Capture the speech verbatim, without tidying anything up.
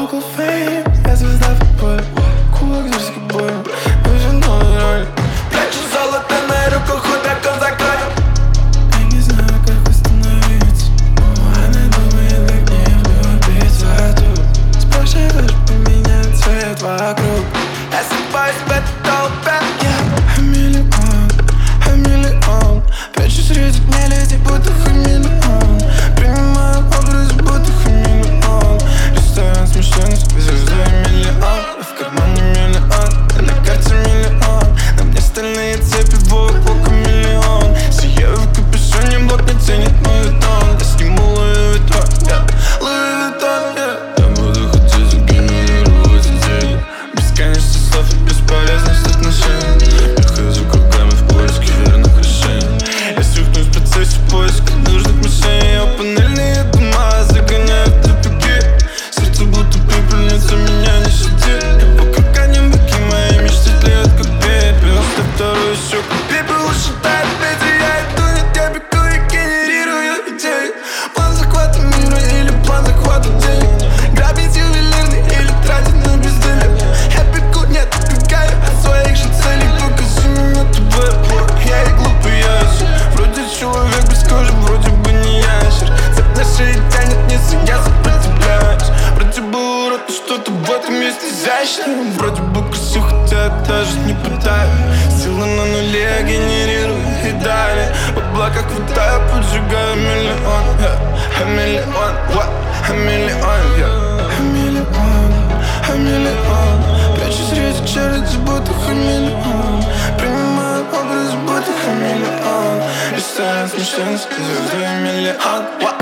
Local fame, я звезда футбола. Кулак за скобой, нужен новый роль. Прячу золото на руку худаком закроем. Я не знаю, как остановиться. Она думает, как мне влюбить в эту. Спрашиваешь, поменять цвет вокруг. Я сыпаюсь в этой толпе. Я хамелеон, хамелеон. Прячу среди нелюдей, будто хамелеон. Принимаю образ, будто хамелеон. Ресторан смещен, звездой миллион. В кармане миллион, а на карте миллион. На мне стальные цепи, волк, волка миллион. Сияю в капюшоне, блок не ценит мой витон. Я сниму Луи Виттон, Луи Виттон, я буду хотеть генерировать идеи. Бесконечно слов и бесполезность отношений. Я хожу кругами в поиске верных решений. Я свихнусь в процессе поиска нужных мишеней. Я панельные дома загоняю в тупики. Сердце будто пепельница, меня не щадит. Вокруг одинокие мои мечты тлеют как пепел. Ставь вторую щеку, пепел ушатает ветер. Я иду, нет, я бегу и генерирую идеи. План захвата мира или план захвата денег. Грабить ювелирный или тратить на безделие. Я бегу, нет, убегаю от своих же целей. Покажи мне твой плод, я и глупый ящер. Вроде человек без кожи, вроде бы не ящер. Цепь на шее тянет вниз, и я сопротивляюсь. Вроде бы урод, но что-то в этом есть изящное. Вроде бы красив, хотя я даже не пытаюсь. Сила на нуле, генерирую и далее. В облаках витаю, поджигаю миллион. Хамелеон, what? Хамелеон, yeah. Хамелеон, хамелеон. Прячу среди челюсти, будто хамелеон. Принимаю образ, будто хамелеон. Ресторан смешен, звезды миллион.